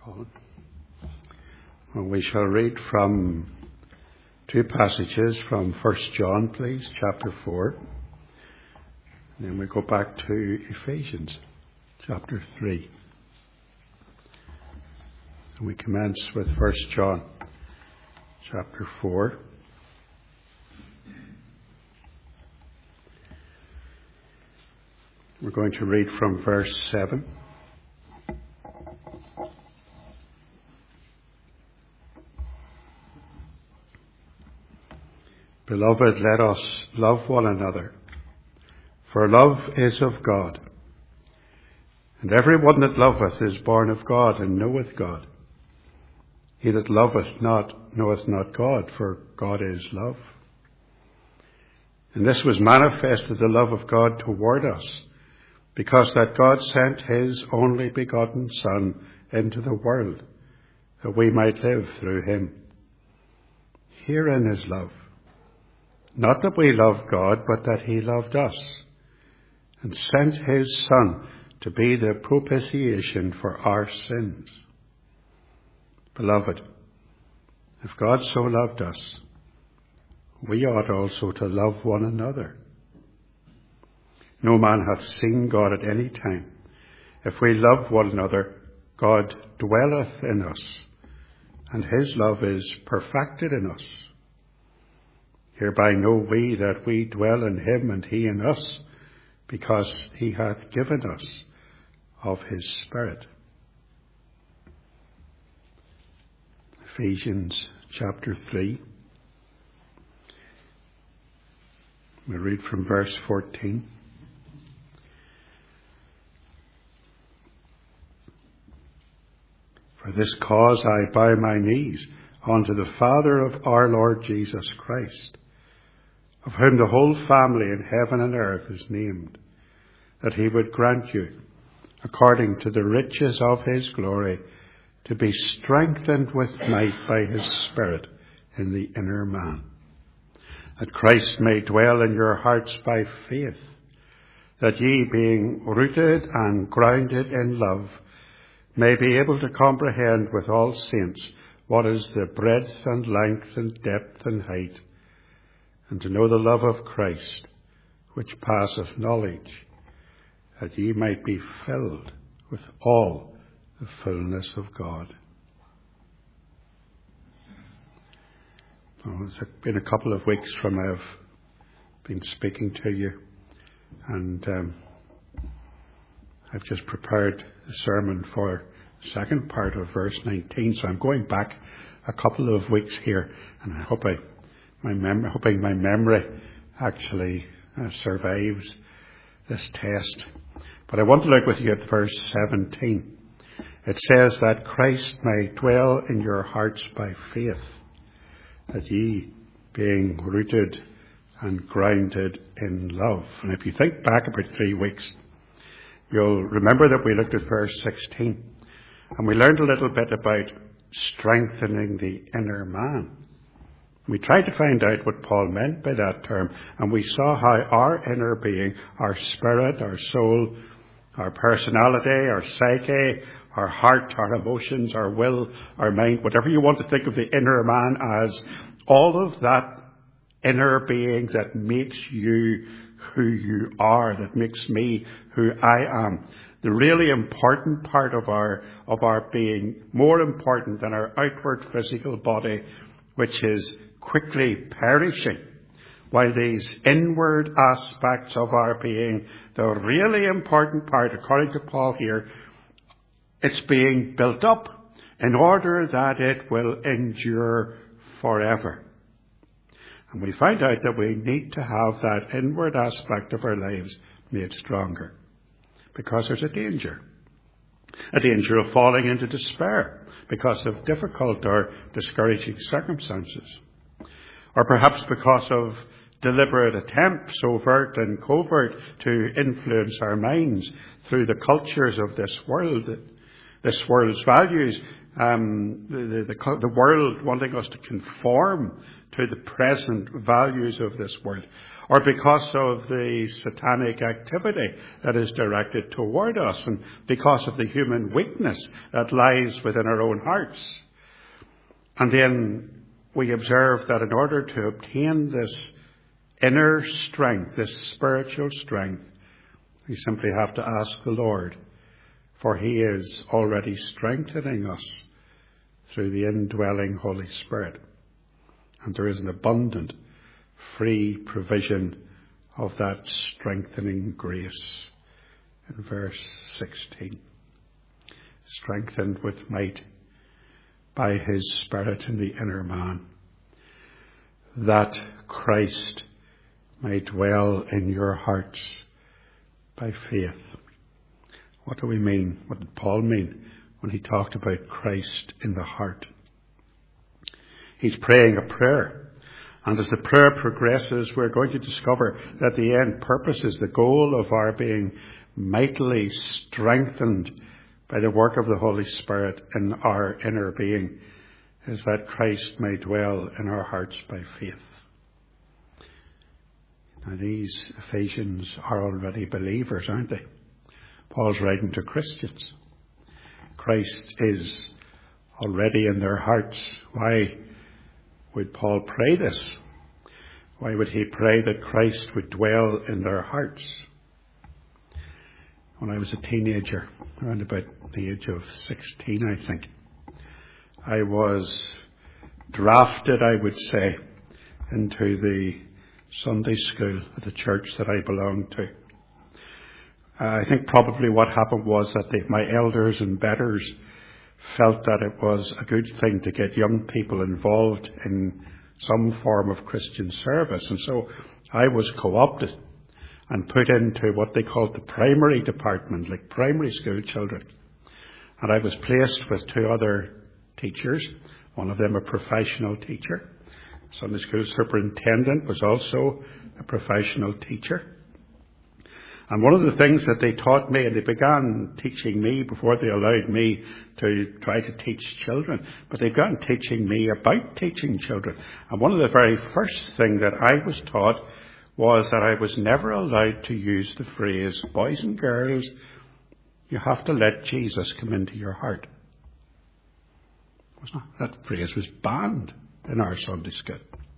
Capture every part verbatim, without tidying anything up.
Colin. Well, we shall read from two passages from First John, please, chapter four. And then we go back to Ephesians, chapter three. And we commence with First John, chapter four. We're going to read from verse seven. Beloved, let us love one another, for love is of God. And every one that loveth is born of God, and knoweth God. He that loveth not knoweth not God, for God is love. And this was manifested, the love of God toward us, because that God sent his only begotten Son into the world, that we might live through him. Herein is love. Not that we love God, but that he loved us, and sent his Son to be the propitiation for our sins. Beloved, if God so loved us, we ought also to love one another. No man hath seen God at any time. If we love one another, God dwelleth in us, and his love is perfected in us. Hereby know we that we dwell in him and he in us, because he hath given us of his Spirit. Ephesians chapter three. We read from verse fourteen. For this cause I bow my knees unto the Father of our Lord Jesus Christ, of whom the whole family in heaven and earth is named, that he would grant you, according to the riches of his glory, to be strengthened with might by his Spirit in the inner man, that Christ may dwell in your hearts by faith, that ye, being rooted and grounded in love, may be able to comprehend with all saints what is the breadth and length and depth and height, and to know the love of Christ, which passeth knowledge, that ye might be filled with all the fullness of God. Oh, it's been a couple of weeks from I've been speaking to you, and um, I've just prepared a sermon for the second part of verse nineteen, so I'm going back a couple of weeks here, and I hope I My mem- hoping my memory actually uh, survives this test. But I want to look with you at verse seventeen. It says that Christ may dwell in your hearts by faith, that ye, being rooted and grounded in love. And if you think back about three weeks, you'll remember that we looked at verse sixteen, and we learned a little bit about strengthening the inner man. We tried to find out what Paul meant by that term, and we saw how our inner being, our spirit, our soul, our personality, our psyche, our heart, our emotions, our will, our mind, whatever you want to think of the inner man as, all of that inner being that makes you who you are, that makes me who I am. The really important part of our, of our being, more important than our outward physical body, which is quickly perishing, while these inward aspects of our being, the really important part, according to Paul here, it's being built up in order that it will endure forever. And we find out that we need to have that inward aspect of our lives made stronger, because there's a danger. A danger of falling into despair because of difficult or discouraging circumstances. Or perhaps because of deliberate attempts, overt and covert, to influence our minds through the cultures of this world. This world's values um, the, the, the world wanting us to conform to the present values of this world, or because of the satanic activity that is directed toward us, and because of the human weakness that lies within our own hearts. And then we observe that in order to obtain this inner strength, this spiritual strength, we simply have to ask the Lord, for he is already strengthening us through the indwelling Holy Spirit. And there is an abundant, free provision of that strengthening grace in verse sixteen. Strengthened with might by his Spirit in the inner man, that Christ may dwell in your hearts by faith. What do we mean? What did Paul mean when he talked about Christ in the heart? He's praying a prayer. And as the prayer progresses, we're going to discover that the end purpose is the goal of our being mightily strengthened by the work of the Holy Spirit in our inner being, is that Christ may dwell in our hearts by faith. Now, these Ephesians are already believers, aren't they? Paul's writing to Christians. Christ is already in their hearts. Why would Paul pray this? Why would he pray that Christ would dwell in their hearts? When I was a teenager, around about the age of sixteen, I think, I was drafted, I would say, into the Sunday school at the church that I belonged to. I think probably what happened was that the, my elders and betters felt that it was a good thing to get young people involved in some form of Christian service. And so I was co-opted and put into what they called the primary department, like primary school children. And I was placed with two other teachers, one of them a professional teacher. Sunday school superintendent was also a professional teacher. And one of the things that they taught me, and they began teaching me before they allowed me to try to teach children, but they began teaching me about teaching children. And one of the very first things that I was taught was that I was never allowed to use the phrase, boys and girls, you have to let Jesus come into your heart. It was not, that phrase was banned in our Sunday school.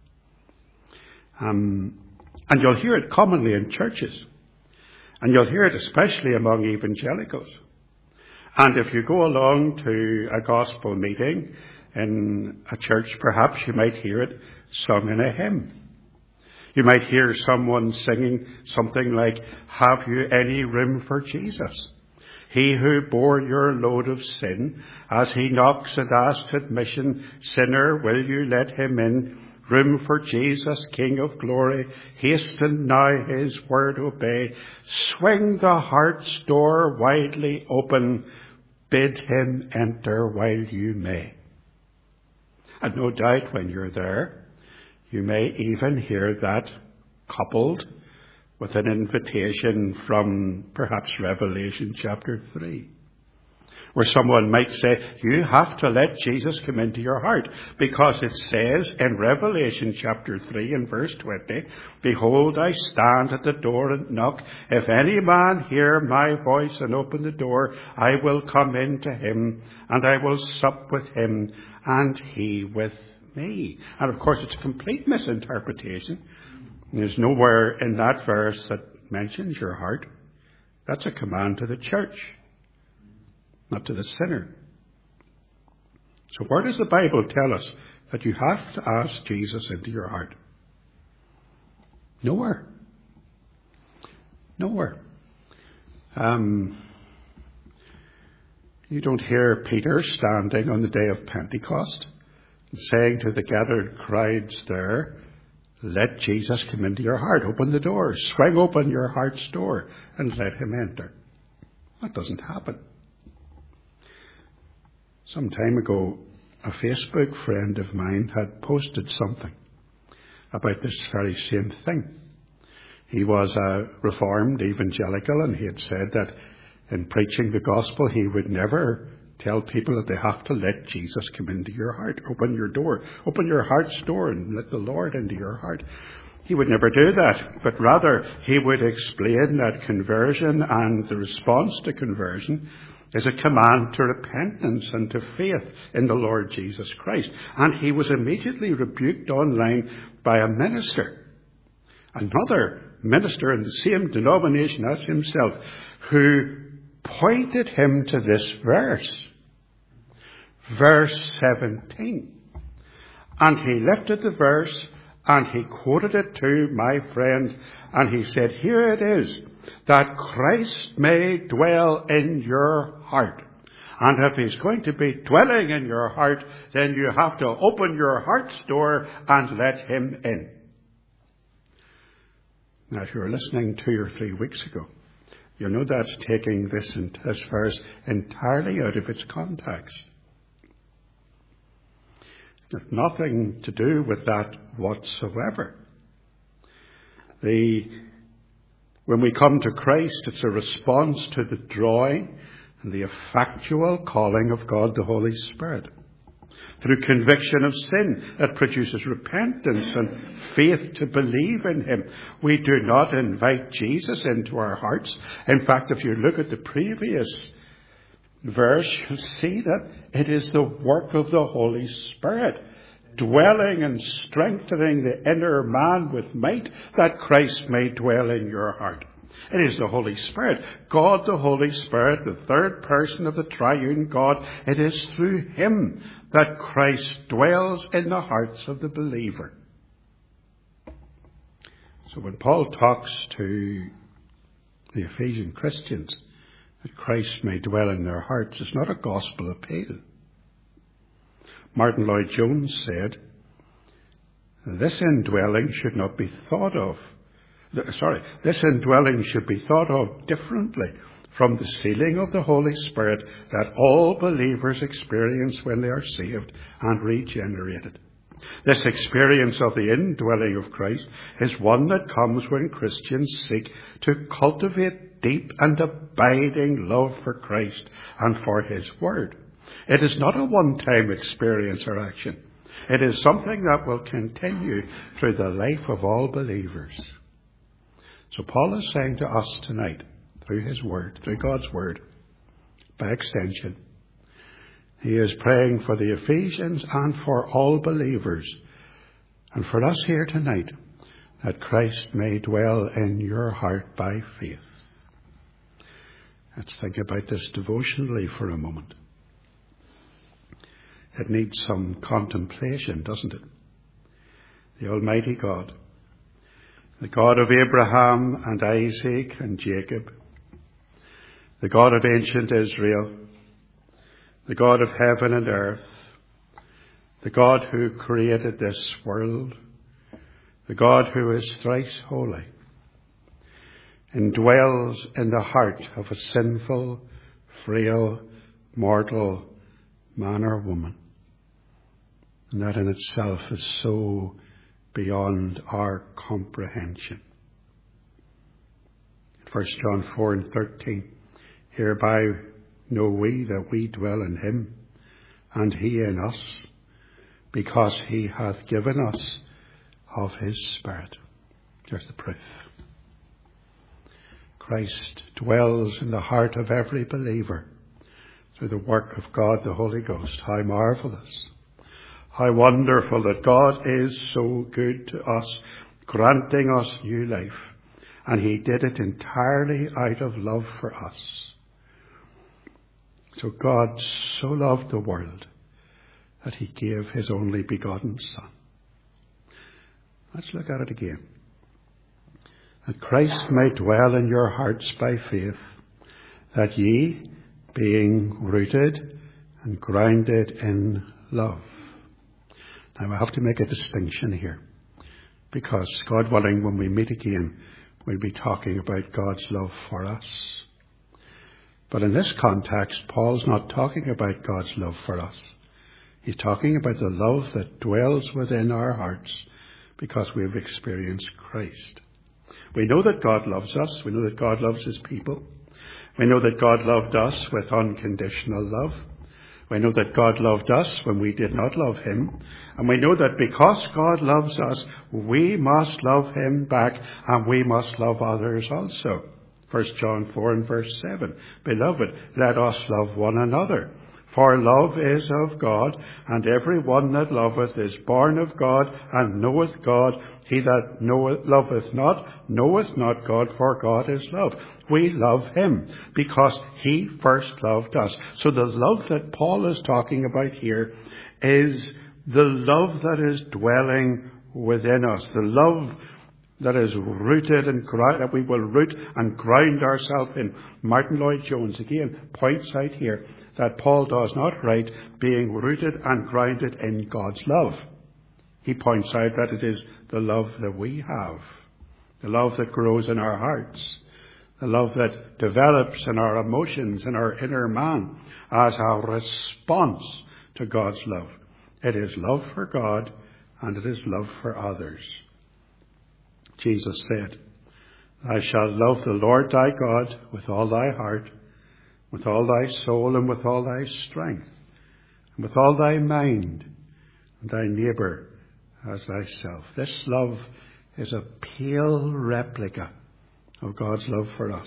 Um, and you'll hear it commonly in churches. And you'll hear it especially among evangelicals. And if you go along to a gospel meeting in a church, perhaps you might hear it sung in a hymn. You might hear someone singing something like, have you any room for Jesus? He who bore your load of sin, as he knocks and asks admission, sinner, will you let him in? Room for Jesus, King of glory, hasten now his word obey. Swing the heart's door widely open, bid him enter while you may. And no doubt when you're there, you may even hear that coupled with an invitation from perhaps Revelation chapter three. Where someone might say, you have to let Jesus come into your heart, because it says in Revelation chapter three and verse twenty, behold, I stand at the door and knock. If any man hear my voice and open the door, I will come in to him, and I will sup with him, and he with me. And of course, it's a complete misinterpretation. There's nowhere in that verse that mentions your heart. That's a command to the church, not to the sinner. So where does the Bible tell us that you have to ask Jesus into your heart? Nowhere. Nowhere. Um, you don't hear Peter standing on the day of Pentecost and saying to the gathered crowds there, let Jesus come into your heart. Open the door. Swing open your heart's door and let him enter. That doesn't happen. Some time ago, a Facebook friend of mine had posted something about this very same thing. He was a reformed evangelical, and he had said that in preaching the gospel he would never tell people that they have to let Jesus come into your heart. Open your door. Open your heart's door and let the Lord into your heart. He would never do that, but rather he would explain that conversion and the response to conversion is a command to repentance and to faith in the Lord Jesus Christ. And he was immediately rebuked online by a minister, another minister in the same denomination as himself, who pointed him to this verse, verse seventeen. And he lifted the verse and he quoted it to my friend, and he said, here it is, that Christ may dwell in your heart. And if he's going to be dwelling in your heart, then you have to open your heart's door and let him in. Now, if you were listening two or three weeks ago, you know that's taking this, this verse entirely out of its context. It's nothing to do with that whatsoever. The, when we come to Christ, it's a response to the drawing and the effectual calling of God the Holy Spirit. Through conviction of sin that produces repentance and faith to believe in him. We do not invite Jesus into our hearts. In fact, if you look at the previous verse, you'll see that it is the work of the Holy Spirit, dwelling and strengthening the inner man with might, that Christ may dwell in your heart. It is the Holy Spirit, God the Holy Spirit, the third person of the triune God. It is through him that Christ dwells in the hearts of the believer. So when Paul talks to the Ephesian Christians that Christ may dwell in their hearts, it's not a gospel appeal. Martin Lloyd-Jones said, this indwelling should not be thought of. Sorry, this indwelling should be thought of differently from the sealing of the Holy Spirit that all believers experience when they are saved and regenerated. This experience of the indwelling of Christ is one that comes when Christians seek to cultivate deep and abiding love for Christ and for his word. It is not a one-time experience or action. It is something that will continue through the life of all believers. So Paul is saying to us tonight, through his word, through God's word, by extension, he is praying for the Ephesians and for all believers, and for us here tonight, that Christ may dwell in your heart by faith. Let's think about this devotionally for a moment. It needs some contemplation, doesn't it? The Almighty God, the God of Abraham and Isaac and Jacob, the God of ancient Israel, the God of heaven and earth, the God who created this world, the God who is thrice holy, indwells in the heart of a sinful, frail, mortal man or woman. And that in itself is so beyond our comprehension. First John four and thirteen, hereby know we that we dwell in him, and he in us, because he hath given us of his Spirit. There's the proof. Christ dwells in the heart of every believer through the work of God the Holy Ghost. How marvellous. How wonderful that God is so good to us, granting us new life. And he did it entirely out of love for us. So God so loved the world that he gave his only begotten Son. Let's look at it again. That Christ may dwell in your hearts by faith, that ye, being rooted and grounded in love. Now I have to make a distinction here, because God willing, when we meet again, we'll be talking about God's love for us. But in this context, Paul's not talking about God's love for us. He's talking about the love that dwells within our hearts because we have experienced Christ. We know that God loves us. We know that God loves his people. We know that God loved us with unconditional love. We know that God loved us when we did not love him. And we know that because God loves us, we must love him back, and we must love others also. First John four and verse seven. Beloved, let us love one another. For love is of God, and every one that loveth is born of God, and knoweth God. He that knoweth, loveth not, knoweth not God, for God is love. We love him because he first loved us. So the love that Paul is talking about here is the love that is dwelling within us. The love that is rooted and ground, that we will root and ground ourselves in. Martin Lloyd-Jones again points out here that Paul does not write being rooted and grounded in God's love. He points out that it is the love that we have, the love that grows in our hearts, the love that develops in our emotions, in our inner man, as our response to God's love. It is love for God, and it is love for others. Jesus said, Thou shalt love the Lord thy God with all thy heart, with all thy soul, and with all thy strength, and with all thy mind, and thy neighbour as thyself. This love is a pale replica of God's love for us.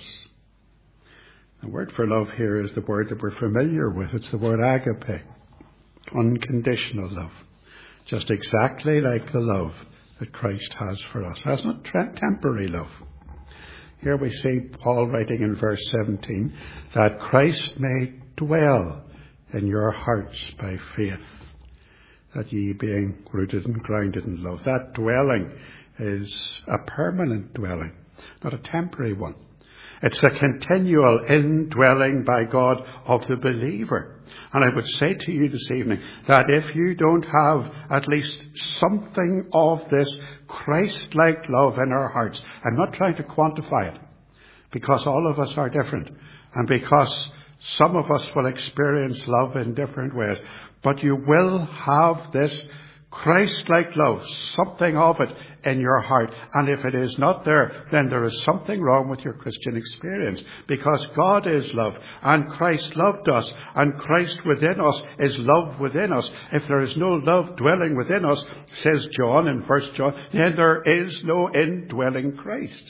The word for love here is the word that we're familiar with. It's the word agape, unconditional love, just exactly like the love that Christ has for us. That's not tra- temporary love. Here we see Paul writing in verse seventeen, that Christ may dwell in your hearts by faith, that ye being rooted and grounded in love. That dwelling is a permanent dwelling, not a temporary one. It's a continual indwelling by God of the believer. And I would say to you this evening that if you don't have at least something of this Christ-like love in our hearts, I'm not trying to quantify it, because all of us are different, and because some of us will experience love in different ways, but you will have this Christ-like love, something of it in your heart. And if it is not there, then there is something wrong with your Christian experience, because God is love, and Christ loved us, and Christ within us is love within us. If there is no love dwelling within us, says John in First John, then there is no indwelling Christ.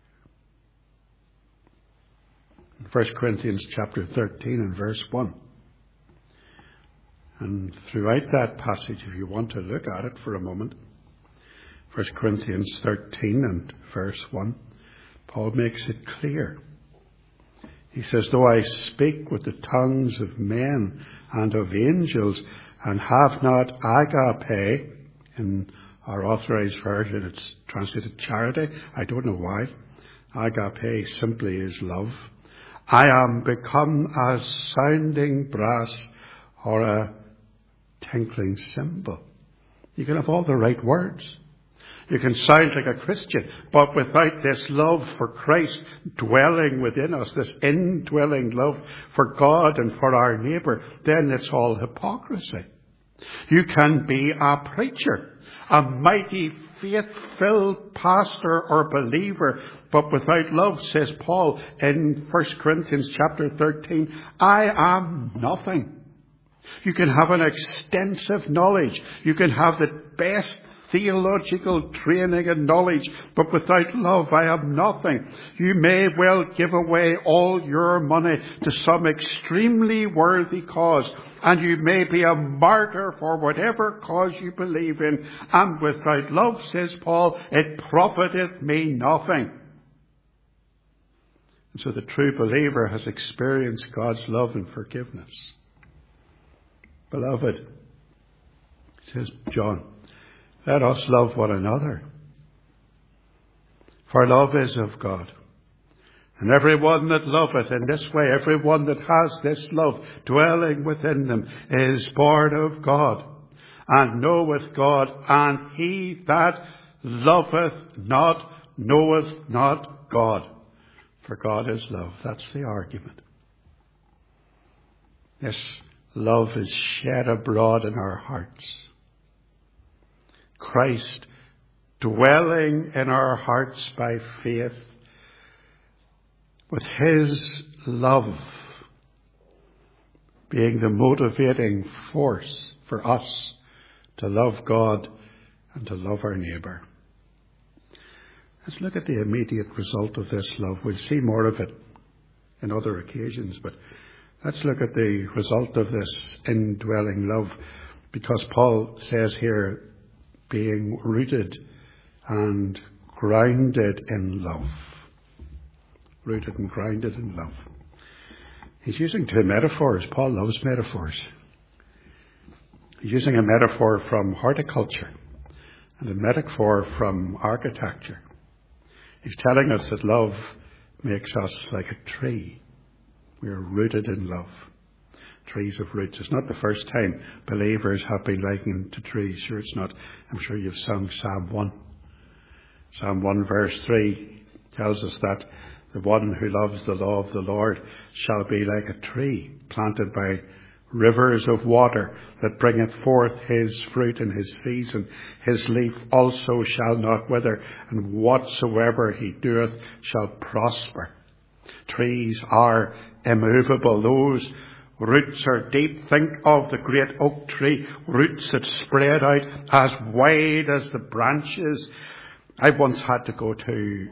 In First Corinthians chapter thirteen and verse one. And throughout that passage, if you want to look at it for a moment, First Corinthians thirteen and verse one, Paul makes it clear. He says, though I speak with the tongues of men and of angels and have not agape, in our authorized version it's translated charity. I don't know why. Agape simply is love. I am become as sounding brass or a tinkling cymbal. You can have all the right words. You can sound like a Christian, but without this love for Christ dwelling within us, this indwelling love for God and for our neighbour, then it's all hypocrisy. You can be a preacher, a mighty faith-filled pastor or believer, but without love, says Paul in First Corinthians chapter thirteen, I am nothing. You can have an extensive knowledge. You can have the best theological training and knowledge, but without love, I am nothing. You may well give away all your money to some extremely worthy cause, and you may be a martyr for whatever cause you believe in, and without love, says Paul, it profiteth me nothing. And so the true believer has experienced God's love and forgiveness. Beloved, says John, let us love one another. For love is of God. And every one that loveth in this way, every one that has this love dwelling within them, is born of God, and knoweth God, and he that loveth not knoweth not God. For God is love. That's the argument. This love is shed abroad in our hearts. Christ dwelling in our hearts by faith, with his love being the motivating force for us to love God and to love our neighbour. Let's look at the immediate result of this love. We'll see more of it in other occasions, but let's look at the result of this indwelling love, because Paul says here, being rooted and grounded in love. Rooted and grounded in love. He's using two metaphors. Paul loves metaphors. He's using a metaphor from horticulture and a metaphor from architecture. He's telling us that love makes us like a tree. We are rooted in love. Trees of roots. It's not the first time believers have been likened to trees. Sure, it's not. I'm sure you've sung Psalm one. Psalm one verse three tells us that the one who loves the law of the Lord shall be like a tree planted by rivers of water that bringeth forth his fruit in his season. His leaf also shall not wither, and whatsoever he doeth shall prosper. Trees are immovable. Those roots are deep. Think of the great oak tree, roots that spread out as wide as the branches. I once had to go to,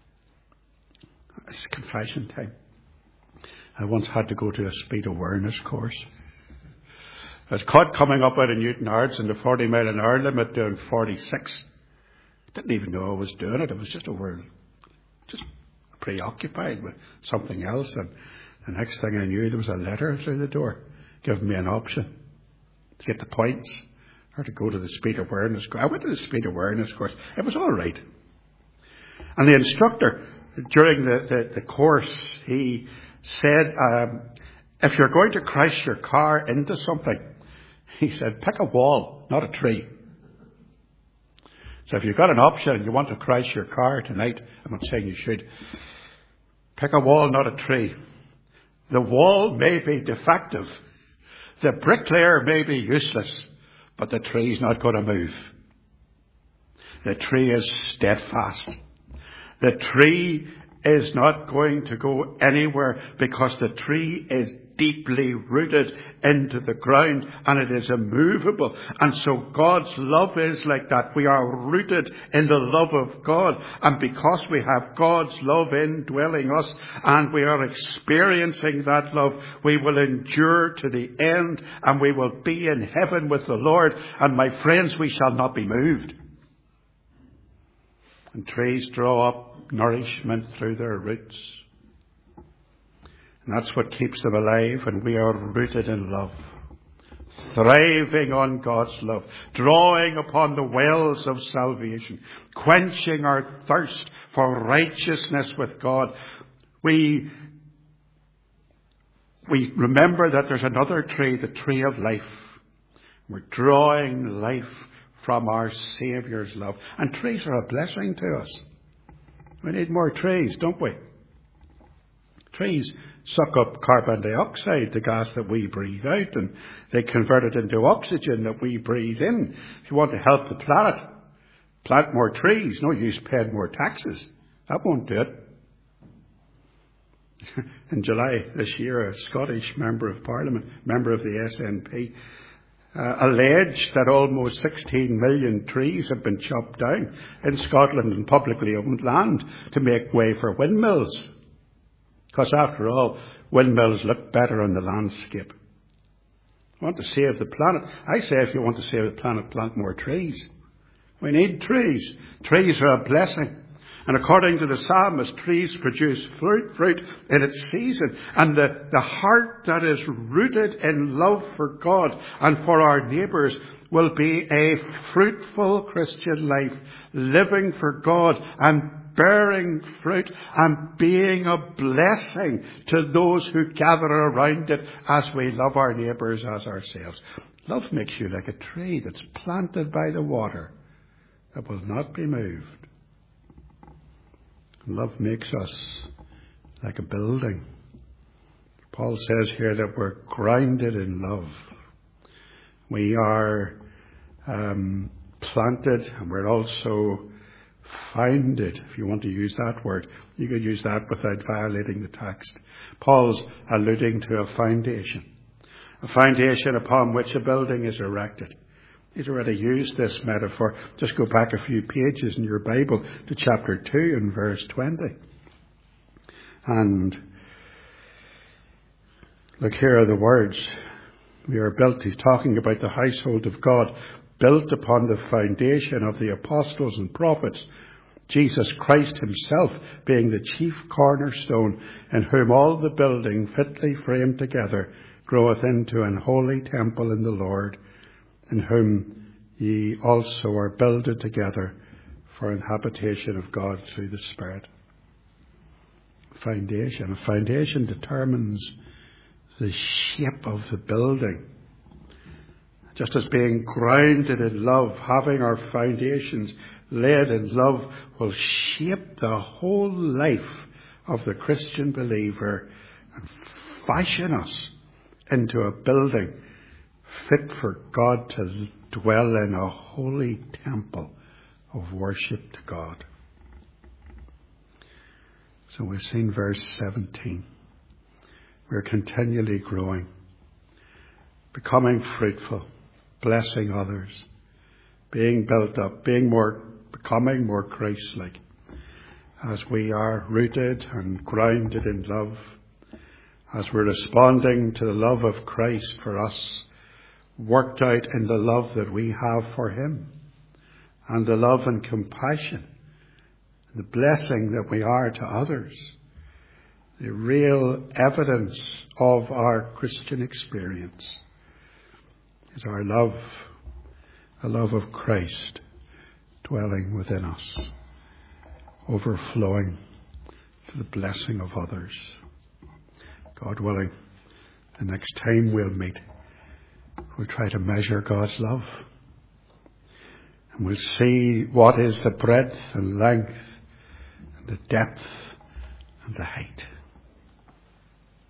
it's confession time. I once had to go to a speed awareness course. I was caught coming up out of Newton Arts in the forty mile an hour limit doing forty-six. Didn't even know I was doing it. I was just over, just preoccupied with something else. And the next thing I knew, there was a letter through the door giving me an option to get the points or to go to the speed awareness course. I went to the speed awareness course. It was all right. And the instructor, during the, the, the course, he said, um, if you're going to crash your car into something, he said, pick a wall, not a tree. So if you've got an option and you want to crash your car tonight, I'm not saying you should, pick a wall, not a tree. The wall may be defective. The bricklayer may be useless, but the tree's not going to move. The tree is steadfast. The tree is not going to go anywhere because the tree is deeply rooted into the ground and it is immovable. And so God's love is like that. We are rooted in the love of God. And because we have God's love indwelling us and we are experiencing that love, we will endure to the end and we will be in heaven with the Lord. And my friends, we shall not be moved. And trees draw up nourishment through their roots. And that's what keeps them alive, and we are rooted in love. Thriving on God's love, drawing upon the wells of salvation, quenching our thirst for righteousness with God. We, we remember that there's another tree, the tree of life. We're drawing life from our Saviour's love. And trees are a blessing to us. We need more trees, don't we? Trees suck up carbon dioxide, the gas that we breathe out, and they convert it into oxygen that we breathe in. If you want to help the planet, plant more trees. No use paying more taxes. That won't do it. In July this year, a Scottish Member of Parliament, member of the S N P, Uh, alleged that almost sixteen million trees have been chopped down in Scotland and publicly owned land to make way for windmills. Because after all, windmills look better on the landscape. You want to save the planet? I say if you want to save the planet, plant more trees. We need trees. Trees are a blessing. And according to the psalmist, trees produce fruit, fruit in its season. And the, the heart that is rooted in love for God and for our neighbours will be a fruitful Christian life, living for God and bearing fruit and being a blessing to those who gather around it as we love our neighbours as ourselves. Love makes you like a tree that's planted by the water that will not be moved. Love makes us like a building. Paul says here that we're grounded in love. We are um, planted and we're also founded, if you want to use that word. You could use that without violating the text. Paul's alluding to a foundation. a foundation upon which a building is erected. He's already used this metaphor. Just go back a few pages in your Bible to chapter two and verse twenty. And look, here are the words. We are built, he's talking about the household of God, built upon the foundation of the apostles and prophets, Jesus Christ himself being the chief cornerstone, in whom all the building fitly framed together groweth into an holy temple in the Lord, in whom ye also are builded together for an habitation of God through the Spirit. Foundation. A foundation determines the shape of the building. Just as being grounded in love, having our foundations laid in love will shape the whole life of the Christian believer and fashion us into a building fit for God to dwell in, a holy temple of worship to God. So we've seen verse seventeen. We're continually growing, becoming fruitful, blessing others, being built up, being more, becoming more Christ-like as we are rooted and grounded in love, as we're responding to the love of Christ for us, worked out in the love that we have for him, and the love and compassion, the blessing that we are to others. The real evidence of our Christian experience is our love, a love of Christ dwelling within us, overflowing to the blessing of others. God willing, the next time we'll meet, we'll try to measure God's love. And we'll see what is the breadth and length and the depth and the height.